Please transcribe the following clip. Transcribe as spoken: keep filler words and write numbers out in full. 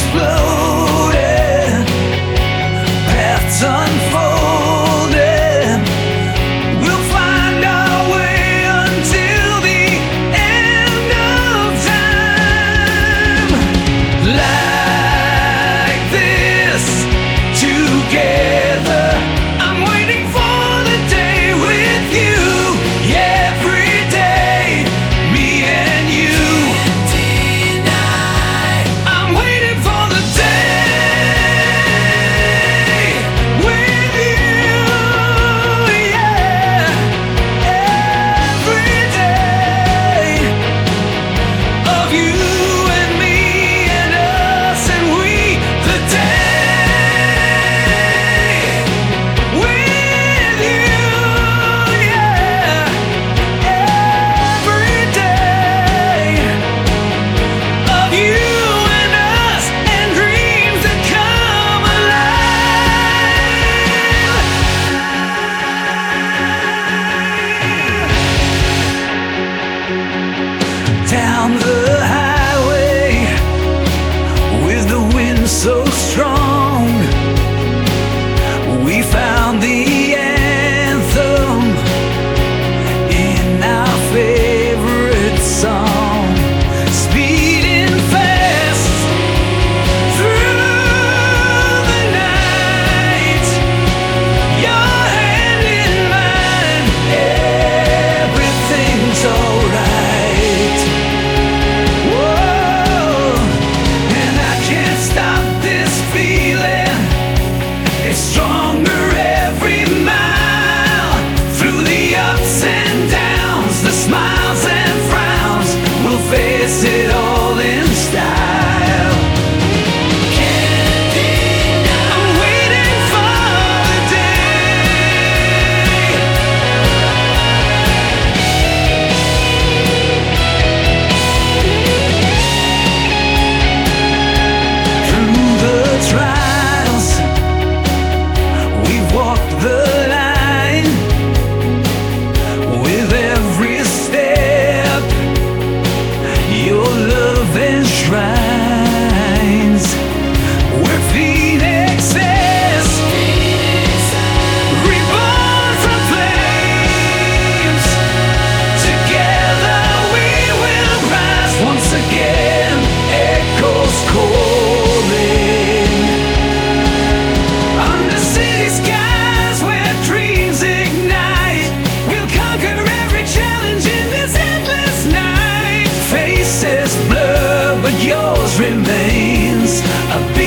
exploding, paths unfolding. We'll find our way until the end of time. Like this, together. I'm waiting for the day with you. Every day, me and you. I'm waiting for the day with you, yeah. Every day of you and me and us and we. The day with you, yeah. Every day of you and us and dreams that come alive. Down the highway with the wind so strong, we found the anthem in our favorite song. Speeding fast through the night, your hand in mine, everything's alright. Whoa, and I can't stop this feeling. It's stronger every mile. Through the ups and downs, the smiles and frowns, we'll face it all in style. I'm waiting for the day. Through the trials, we've walked the line. With every step, your love enshrines. We're phoenixes, reborn from flames. Together we will rise once again. Echoes calling. Under city skies where dreams ignite, we'll conquer every challenge in this endless night. Faces blur, but yours remains a